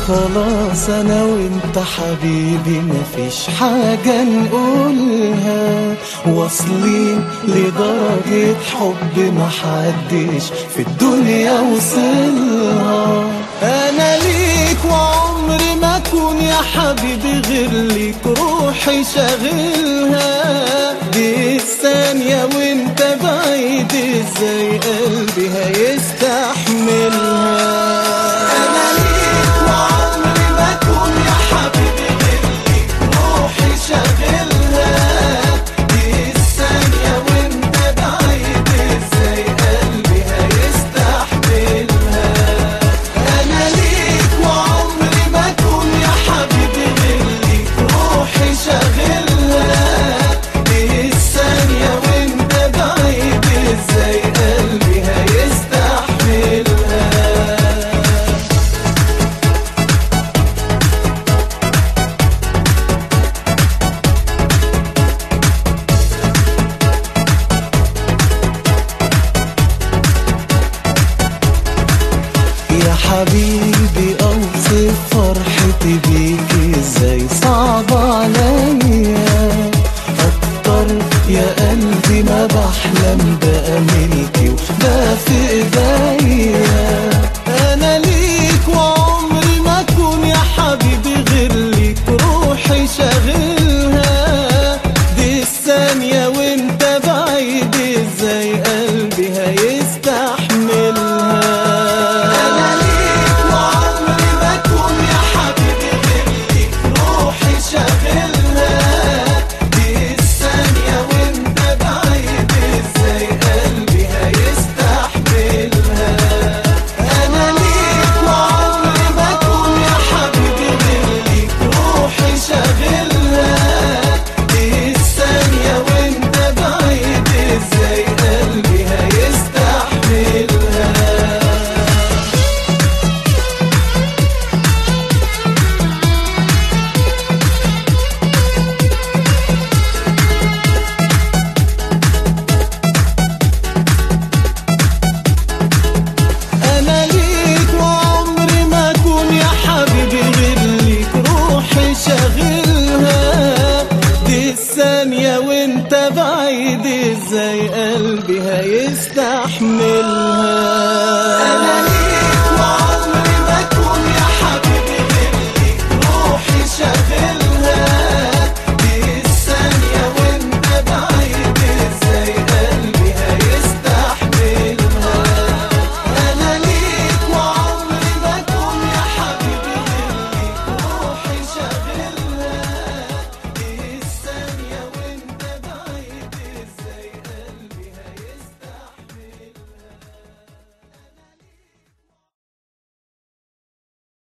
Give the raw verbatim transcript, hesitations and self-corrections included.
خلاص انا وانت حبيبي مفيش حاجة نقولها، واصلين لدرجة حب محدش في الدنيا وصلها. انا ليك وعمري ما اكون يا حبيبي غير ليك، روحي شاغلها دي الثانية وانت بعيد ازاي قلبي هيستحملها. انا ليك وعمري ما اكون يا حبيبي غير ليك، روحي شاغلها دي الثانية وانت بعيد ازاي قلبي هيستحملها. انا ليك وعمري ما اكون يا حبيبي غير ليك، روحي شاغلها دي الثانية وانت بعيد ازاي قلبي هيستحملها. يا حبيبي اوصف فرحتي بيك ازاي، صعب عليا اكتر يا قلبي ما بحلم بقى ملكي وده في ايديا. انا ليك وعمري ما اكون يا حبيبي غير ليك، روحي شاغلها دي الثانية وانت بعيد ازاي قلبي هيستحملها. ثانية وانت بعيد ازاي قلبي هيستحمل.